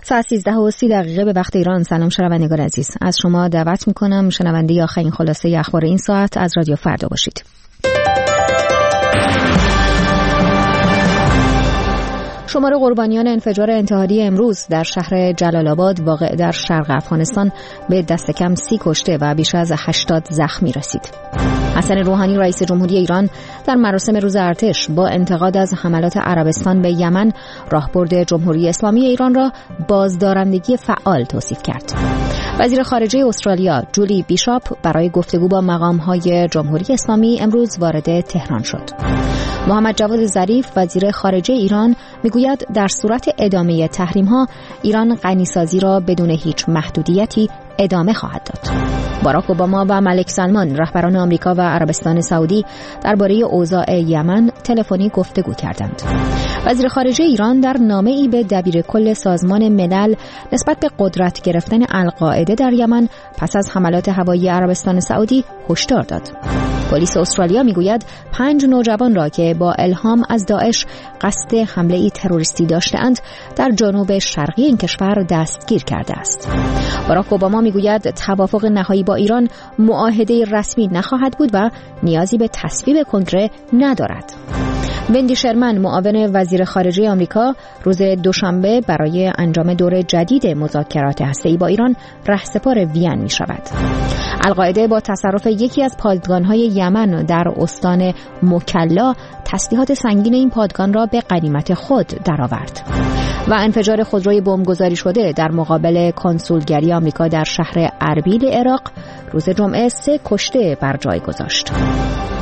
ساعت 13:30 به وقت ایران. سلام شنوندگان عزیز، از شما دعوت میکنم شنونده آخرین خلاصه اخبار این ساعت از رادیو فردا باشید. شمار قربانیان انفجار انتحاری امروز در شهر جلال آباد واقع در شرق افغانستان به دست کم 30 کشته و بیش از 80 زخمی رسید. حسن روحانی رئیس جمهوری ایران در مراسم روز ارتش با انتقاد از حملات عربستان به یمن راهبرد جمهوری اسلامی ایران را بازدارندگی فعال توصیف کرد. وزیر خارجه استرالیا جولی بیشاپ برای گفتگو با مقام‌های جمهوری اسلامی امروز وارد تهران شد. محمد جواد ظریف وزیر خارجه ایران میگوید در صورت ادامه تحریم‌ها ایران غنیسازی را بدون هیچ محدودیتی ادامه خواهد داد. باراک اوباما و ملک سلمان رهبران آمریکا و عربستان سعودی درباره اوضاع یمن تلفنی گفتگو کردند. وزیر خارجه ایران در نامه‌ای به دبیر کل سازمان ملل نسبت به قدرت گرفتن القاعده در یمن پس از حملات هوایی عربستان سعودی هشدار داد. پلیس استرالیا میگوید 5 نوجوان را که با الهام از داعش قصد حمله‌ای تروریستی داشته‌اند در جنوب شرقی این کشور دستگیر کرده است. باراک اوباما میگوید توافق نهایی با ایران معاهده رسمی نخواهد بود و نیازی به تصویب کنگره ندارد. وندی شرمن معاون وزیر خارجه آمریکا روز دوشنبه برای انجام دور جدید مذاکرات هسته‌ای با ایران رهسپار وین می شود. القاعده با تصرف یکی از پادگان‌های یمن در استان مکلا تسلیحات سنگین این پادگان را به غنیمت خود درآورد. و انفجار خودروی بمبگذاری شده در مقابل کنسولگری آمریکا در شهر اربیل عراق روز جمعه 3 کشته بر جای گذاشت.